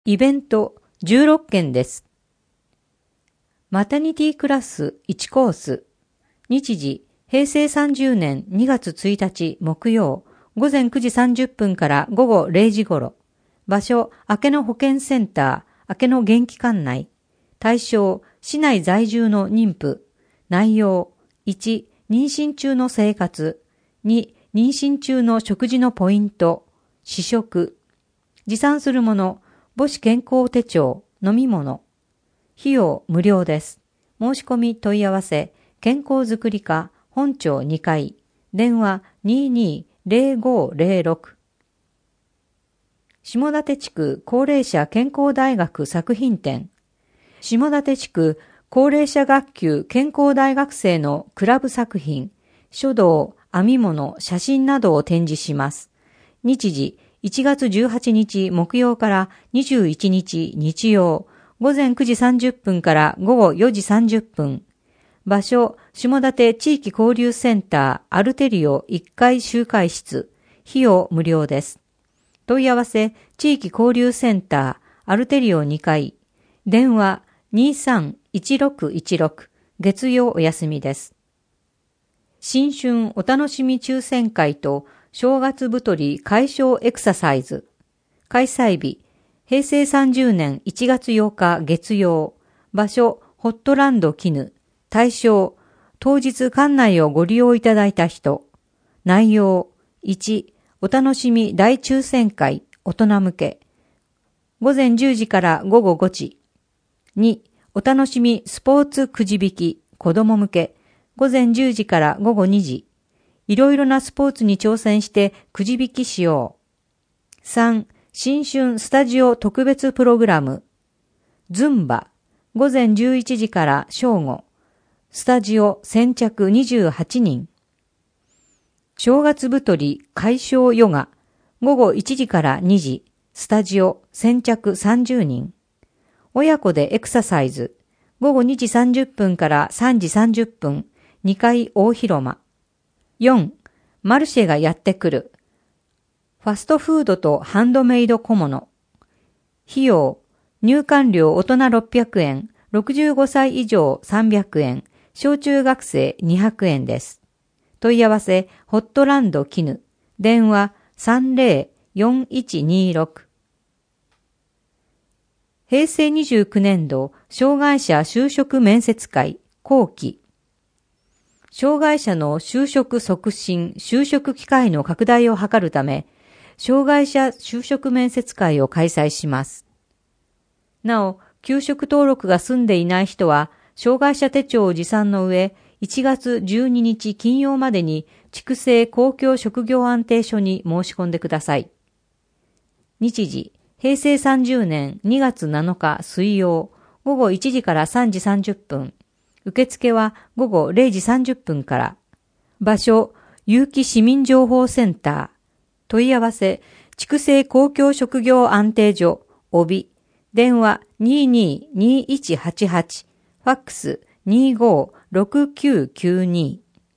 イベント16件です。マタニティクラス1コース。日時、平成30年2月1日木曜、午前9時30分から午後0時頃。場所、明野保健センター、明野元気館内。対象、市内在住の妊婦。内容、1、妊娠中の生活。2、妊娠中の食事のポイント。試食。持参するもの、母子健康手帳、飲み物。費用無料です。申し込み問い合わせ、健康づくり課、本町2階、電話220506。下館地区高齢者健康大学作品展。下館地区高齢者学級健康大学生のクラブ作品、書道、編み物、写真などを展示します。日時、1月18日木曜から21日日曜、午前9時30分から午後4時30分。場所、下館地域交流センターアルテリオ1階集会室。費用無料です。問い合わせ、地域交流センターアルテリオ2階。電話231616。月曜お休みです。新春お楽しみ抽選会と正月太り解消エクササイズ。開催日、平成30年1月8日月曜。場所、ホットランド絹。対象、当日館内をご利用いただいた人。内容、1、お楽しみ大抽選会、大人向け。午前10時から午後5時。2、お楽しみスポーツくじ引き、子供向け。午前10時から午後2時。いろいろなスポーツに挑戦してくじ引きしよう。3、新春スタジオ特別プログラム。ズンバ。午前11時から正午。スタジオ先着28人。正月太り解消ヨガ。午後1時から2時。スタジオ先着30人。親子でエクササイズ。午後2時30分から3時30分。2階大広間。4. マルシェがやってくる。ファストフードとハンドメイド小物。費用、入館料大人600円、65歳以上300円、小中学生200円です。問い合わせ、ホットランド絹。電話304126。平成29年度、障害者就職面接会、後期。障害者の就職促進、就職機会の拡大を図るため、障害者就職面接会を開催します。なお、休職登録が済んでいない人は、障害者手帳を持参の上、1月12日金曜までに、筑西公共職業安定所に申し込んでください。日時、平成30年2月7日水曜、午後1時から3時30分。受付は午後0時30分から。場所、結城市民情報センター。問い合わせ、筑西公共職業安定所、帯。電話222188。ファックス256992。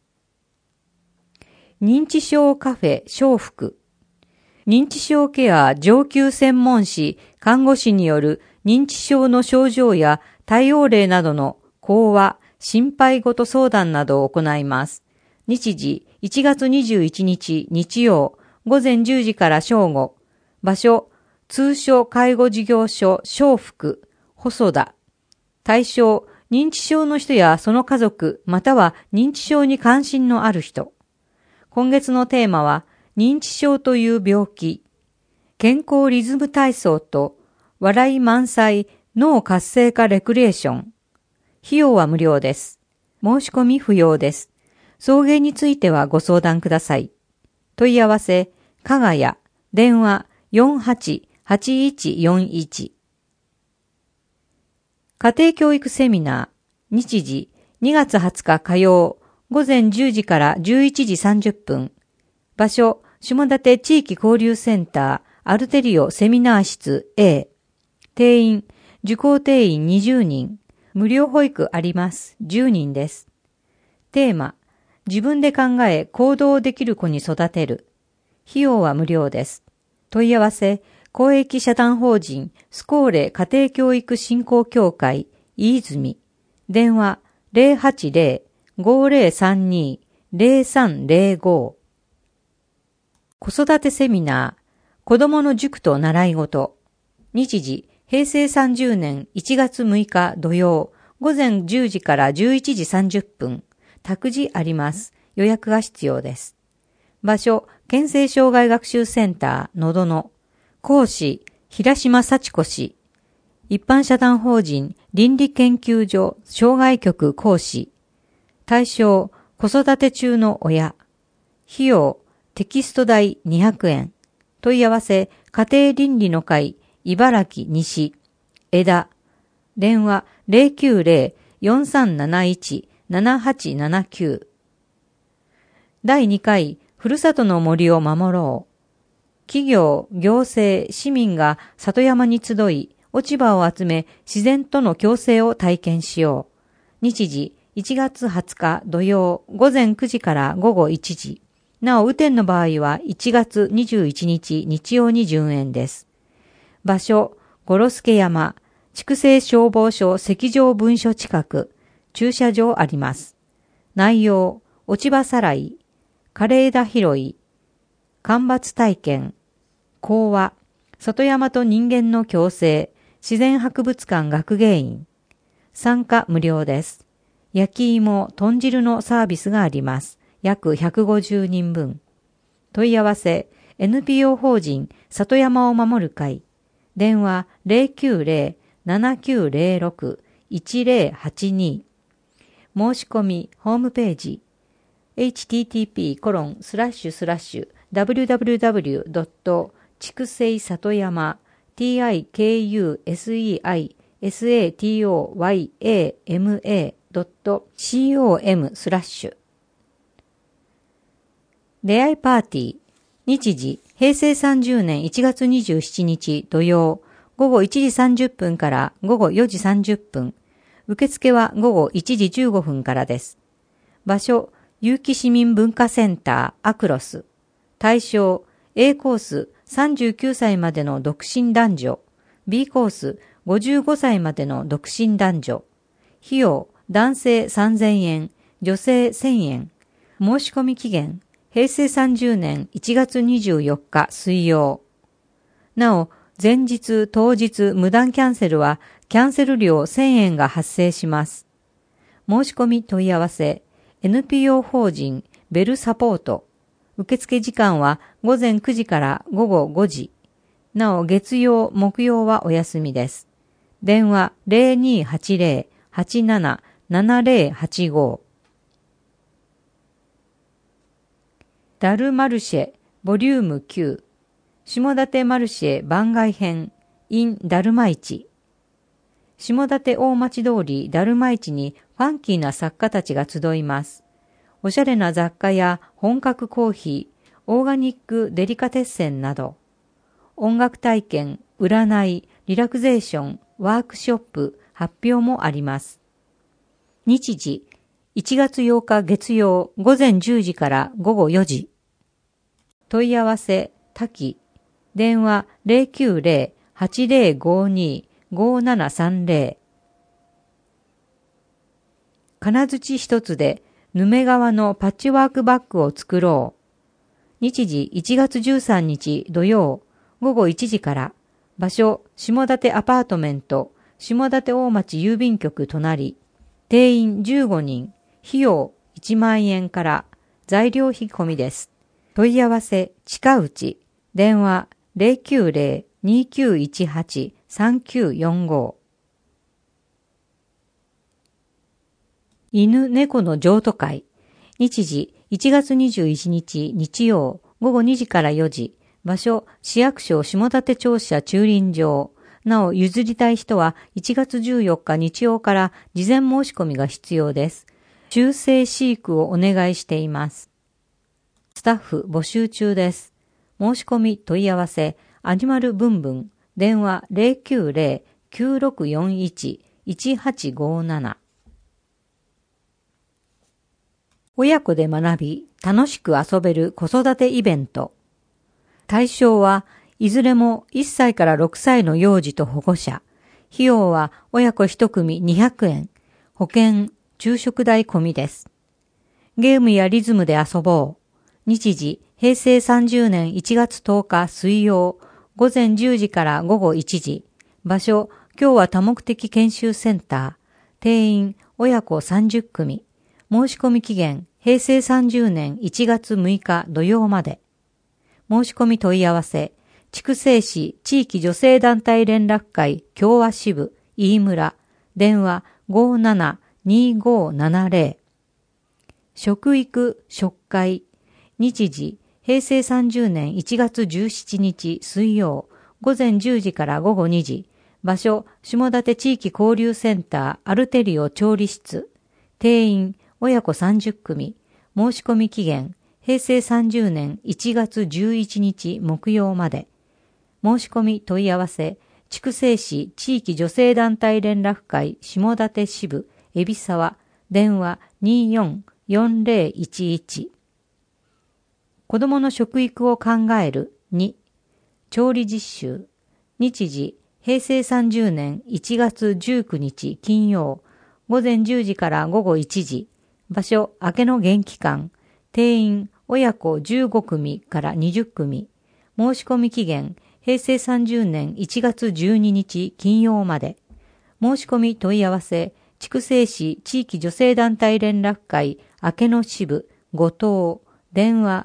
認知症カフェ笑福。認知症ケア上級専門士、看護師による認知症の症状や対応例などの講話、心配事相談などを行います。日時、1月21日日曜、午前10時から正午。場所、通所介護事業所笑福、細田。対象、認知症の人やその家族、または認知症に関心のある人。今月のテーマは、認知症という病気。健康リズム体操と、笑い満載脳活性化レクリエーション。費用は無料です。申し込み不要です。送迎についてはご相談ください。問い合わせ、かがや、電話488141。家庭教育セミナー、日時2月20日火曜、午前10時から11時30分。場所、下館地域交流センター、アルテリオセミナー室 A。定員、受講定員20人。無料保育あります。10人です。テーマ、自分で考え行動できる子に育てる。費用は無料です。問い合わせ、 公益社団法人スコーレ家庭教育振興協会飯泉。電話080-5032-0305。子育てセミナー、子供の塾と習い事。日時、平成30年1月6日土曜、午前10時から11時30分。託児あります。予約が必要です。場所、県政障害学習センター、のどの。講師、平島幸子氏。一般社団法人、倫理研究所、障害局講師。対象、子育て中の親。費用、テキスト代200円。問い合わせ、家庭倫理の会、茨城西、枝。電話090-4371-7879。第2回、ふるさとの森を守ろう。企業、行政、市民が里山に集い、落ち葉を集め、自然との共生を体験しよう。日時、1月20日土曜、午前9時から午後1時。なお、雨天の場合は1月21日日曜に順延です。場所、五呂助山、筑西消防署石上分所近く、駐車場あります。内容、落ち葉さらい、枯れ枝拾い、間伐体験、講話、里山と人間の共生、自然博物館学芸員。参加無料です。焼き芋、豚汁のサービスがあります。約150人分。問い合わせ、NPO 法人里山を守る会。電話090-7906-1082。申し込み、ホームページ。http://www. 筑西里山 tikuseisatoyama.com/ 出会いパーティー。日時、平成30年1月27日土曜、午後1時30分から午後4時30分。受付は午後1時15分からです。場所、結城市民文化センターアクロス。対象、A コース39歳までの独身男女。B コース55歳までの独身男女。費用、男性3000円、女性1000円。申し込み期限、平成30年1月24日水曜。なお、前日当日無断キャンセルはキャンセル料1000円が発生します。申し込み問い合わせ、NPO 法人ベルサポート。受付時間は午前9時から午後5時。なお、月曜、木曜はお休みです。電話0280-877085。ダルマルシェボリューム9。下館マルシェ番外編 in ダルマ市。下館大町通りダルマ市にファンキーな作家たちが集います。おしゃれな雑貨や本格コーヒー、オーガニックデリカテッセンなど、音楽体験、占い、リラクゼーション、ワークショップ、発表もあります。日時、1月8日月曜午前10時から午後4時。問い合わせ、多岐。電話090-8052-5730。金槌一つで、ヌメ革のパッチワークバッグを作ろう。日時1月13日土曜午後1時から。場所、下館アパートメント、下館大町郵便局隣。定員15人。費用1万円から。材料費込みです。問い合わせ、近内。電話090-2918-3945。犬猫の譲渡会。日時1月21日日曜午後2時から4時。場所、市役所下館庁舎駐輪場。なお、譲りたい人は1月14日日曜から事前申し込みが必要です。中性飼育をお願いしています。スタッフ募集中です。申し込み問い合わせ、アニマルブンブン。電話090-9641-1857。親子で学び、楽しく遊べる子育てイベント。対象は、 いずれも1歳から6歳の幼児と保護者。費用は親子1組200円。保険、昼食代込みです。ゲームやリズムで遊ぼう。日時、平成30年1月10日水曜、午前10時から午後1時。場所、今日は多目的研修センター。定員、親子30組。申し込み期限、平成30年1月6日土曜まで。申し込み問い合わせ、筑西市地域女性団体連絡会共和支部飯村、電話572570。食育食会、日時、平成30年1月17日水曜、午前10時から午後2時。場所、下館地域交流センターアルテリオ調理室。定員、親子30組。申し込み期限、平成30年1月11日木曜まで。申し込み問い合わせ、筑西市地域女性団体連絡会下館支部海老沢、電話244011。子供の食育を考える2、調理実習。日時、平成30年1月19日金曜、午前10時から午後1時。場所、明けの元気館。定員、親子15組から20組。申し込み期限、平成30年1月12日金曜まで。申し込み問い合わせ、筑西市地域女性団体連絡会明けの支部後藤、電話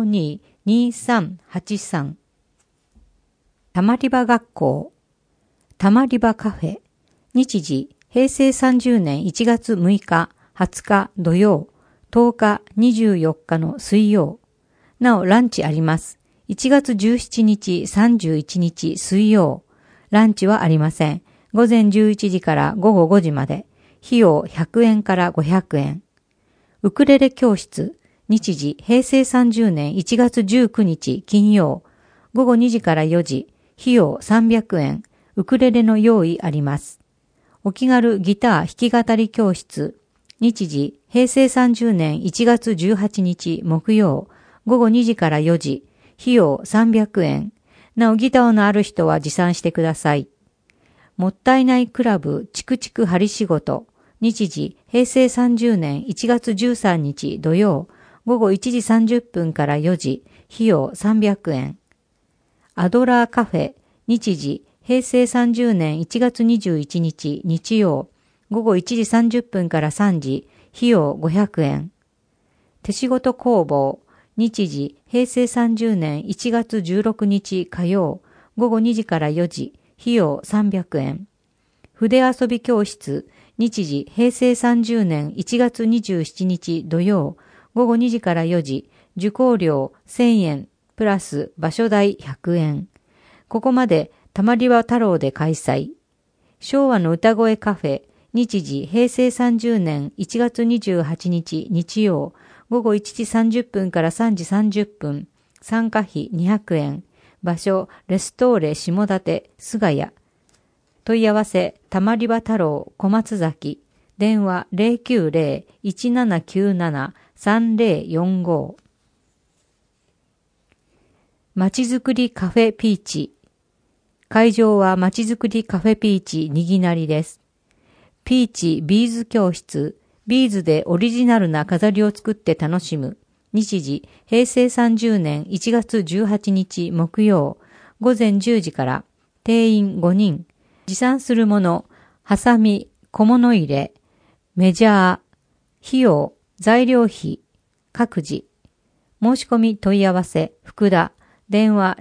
522383。たまり場学校、たまり場カフェ。日時、平成30年1月6日、20日土曜、10日、24日の水曜。なおランチあります。1月17日、31日水曜。ランチはありません。午前11時から午後5時まで。費用100円から500円。ウクレレ教室。日時、平成30年1月19日金曜。午後2時から4時。費用300円。ウクレレの用意あります。お気軽ギター弾き語り教室。日時、平成30年1月18日木曜。午後2時から4時。費用300円。なおギターのある人は持参してください。もったいないクラブチクチク針仕事。日時、平成30年1月13日土曜。午後1時30分から4時。費用300円。アドラーカフェ。日時、平成30年1月21日日曜。午後1時30分から3時。費用500円。手仕事工房。日時、平成30年1月16日火曜。午後2時から4時。費用300円。筆遊び教室。日時、平成30年1月27日土曜。午後2時から4時。受講料1000円。プラス場所代100円。ここまでたまり場太郎で開催。昭和の歌声カフェ。日時、平成30年1月28日日曜。午後1時30分から3時30分。参加費200円。場所、レストーレ下館、菅谷。問い合わせ、たまり場太郎、小松崎。電話090-1797-3045。まちづくりカフェピーチ。会場はまちづくりカフェピーチにぎなりです。ピーチビーズ教室。ビーズでオリジナルな飾りを作って楽しむ。日時、平成30年1月18日木曜。午前10時から。定員5人。持参するもの、ハサミ、小物入れ、メジャー、費用、材料費、各自。申し込み問い合わせ、福田。電話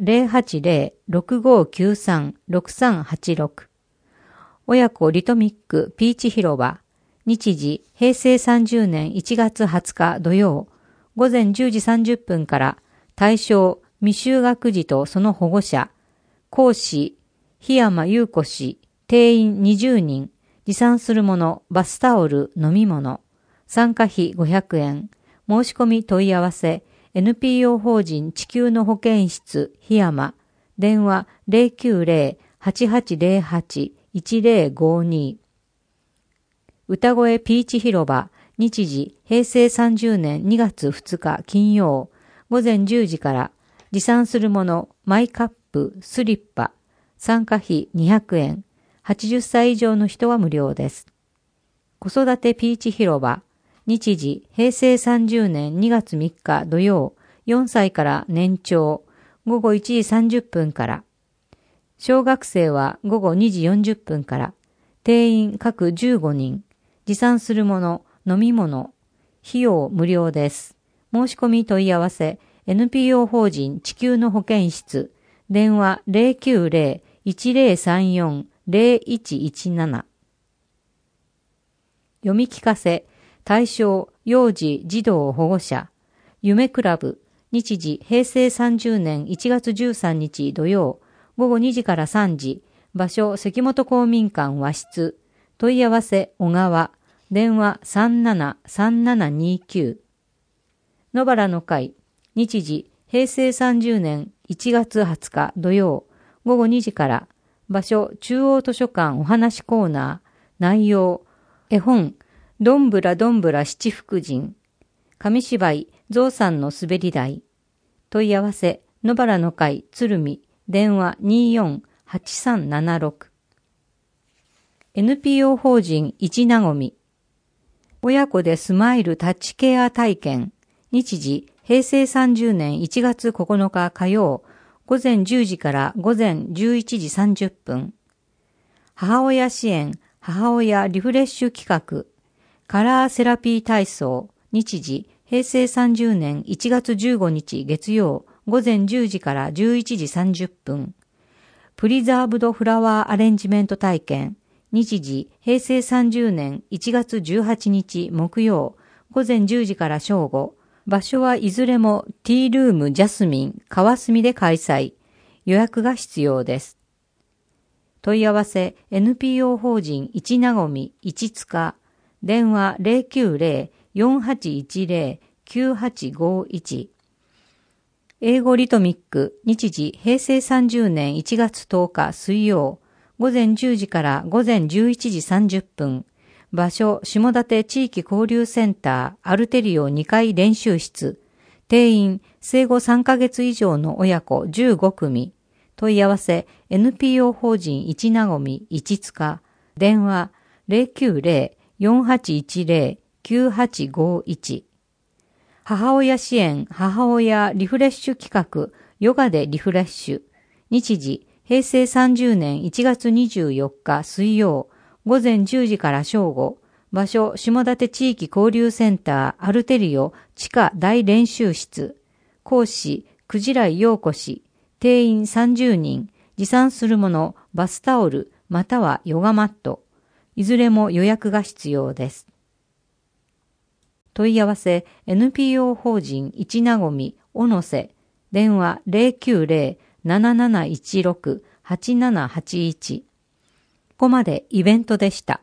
080-6593-6386。親子リトミックピーチ広場。日時、平成30年1月20日土曜。午前10時30分から。対象、未就学児とその保護者。講師、檜山優子氏。定員20人。持参するもの、バスタオル、飲み物。参加費500円。申し込み問い合わせ。NPO 法人地球の保健室、檜山。電話090-8808-1052。歌声ピーチ広場。日時、平成30年2月2日金曜。午前10時から。持参するもの、マイカップ、スリッパ、参加費200円、80歳以上の人は無料です。子育てピーチ広場、日時、平成30年2月3日土曜、4歳から年長、午後1時30分から。小学生は午後2時40分から。定員各15人。持参するもの、飲み物。費用無料です。申し込み問い合わせ、NPO 法人地球の保健室。電話090-1034-0117。読み聞かせ、対象、幼児児童保護者。夢クラブ。日時、平成30年1月13日土曜、午後2時から3時、場所、関本公民館和室、問い合わせ、小川、電話373729。野原の会、日時、平成30年1月20日土曜、午後2時から、場所、中央図書館お話コーナー、内容、絵本、どんぶらどんぶら七福神、紙芝居、ゾウさんの滑り台。問い合わせ、野原の会、鶴見、電話248376。NPO 法人一なごみ。親子でスマイルタッチケア体験。日時、平成30年1月9日火曜、午前10時から午前11時30分。母親支援、母親リフレッシュ企画。カラーセラピー体操。日時、平成30年1月15日月曜午前10時から11時30分。プリザーブドフラワーアレンジメント体験。日時、平成30年1月18日木曜午前10時から正午。場所はいずれもティールームジャスミン川澄で開催。予約が必要です。問い合わせ NPO 法人一なごみ一塚。電話090-4810-9851。英語リトミック、日時、平成30年1月10日水曜、午前10時から午前11時30分。場所、下館地域交流センター、アルテリオ2階練習室。定員、生後3ヶ月以上の親子15組。問い合わせ、NPO 法人一なごみ一塚。電話090-4810-9851。母親支援、母親リフレッシュ企画、ヨガでリフレッシュ。日時、平成30年1月24日水曜、午前10時から正午。場所、下館地域交流センター、アルテリオ地下大練習室。講師、くじらいようこ氏。定員30人。持参するもの、バスタオル、またはヨガマット。いずれも予約が必要です。問い合わせ NPO 法人一なごみ小野瀬。電話090-7716-8781。ここまでイベントでした。